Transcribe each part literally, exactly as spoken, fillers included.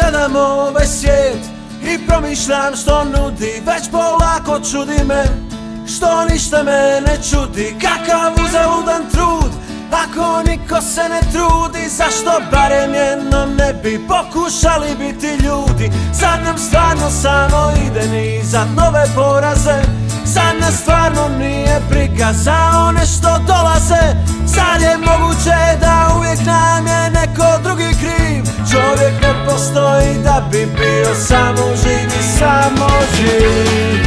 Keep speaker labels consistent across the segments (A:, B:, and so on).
A: gledam ovaj svijet i promišljam što nudi. Već polako čudi me što ništa me ne čudi. Kakav uzaludan trud ako niko se ne trudi. Zašto barem jednom ne bi pokušali biti ljudi? Sad nam stvarno samo ide nizad nove poraze. Sad nas stvarno nije briga za one što dolaze. Sad je moguće da uvijek nam je neko drugi kriv. Čovjek ne postoji da bi bio samo živ i samo živ.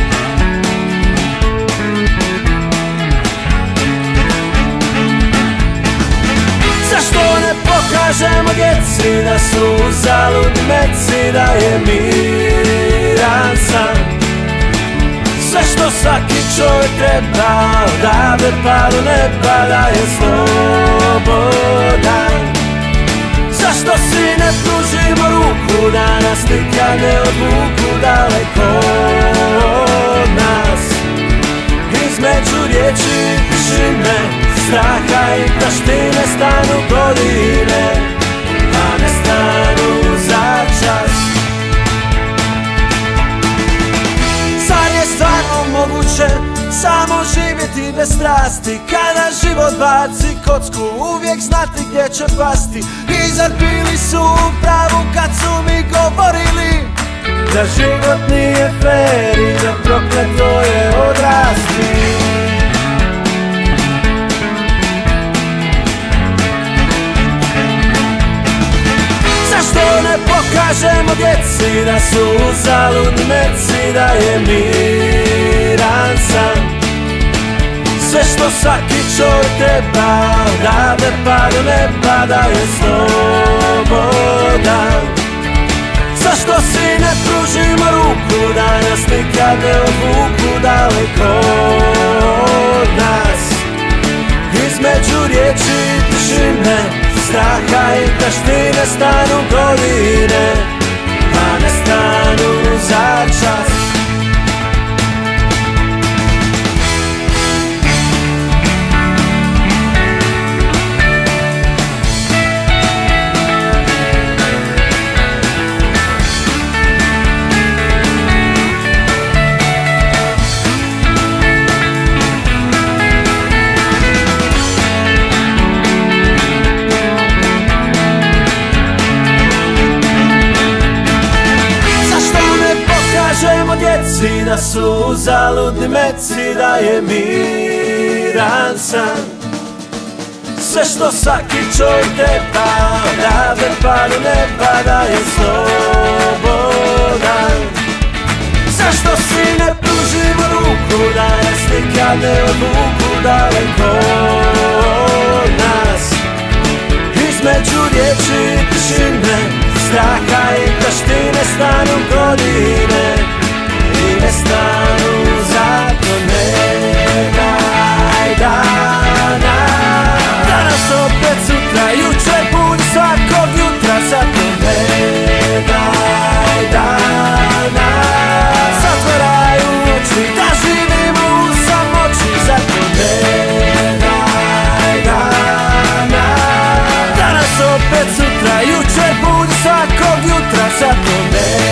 A: Zašto ne pokažemo djeci da su uzaludni meci, da je miran san sve što svaki čovjek treba, odavde pa do neba, da je slobodan. Zašto si ne pružimo ruku da nas nikad ne odvuku daleko od nas? Između riječi i tišine, straha i taštine stanu godine, a ne stanu za čas. Zar je stvarno moguće samo živjeti bez strasti? Kada život baci kocku, uvijek znati gdje će pasti. I zar bili su u pravu kad su mi govorili da život nije fair i da prokleto je odrasti? Zašto ne pokažemo djeci da su uzaludni meci, da je miran san sve što svaki čovjek treba, odavde pa do neba, da je slobodan. Zašto si ne pružimo ruku da nas nikad ne odvuku daleko od nas? Između riječi i tišine, straha i taštine stanu godine, a ne stanu za čas. Djeci da su uzaludni meci, da je miran san sve što svaki čovjek treba, odavde pa do neba, da je slobodan. Zašto si ne pružimo ruku da nas nikad ne odvuku daleko od nas? Između riječi i tišine, straha i taštine stanu godine, i ne stanu zato ne daj dana. Danas opet sutra, jučer budi svakog jutra, zato ne daj dana. Zatvaraju oči da živimo u samoći, zato ne daj dana. Danas opet sutra, jučer budi svakog jutra, zato ne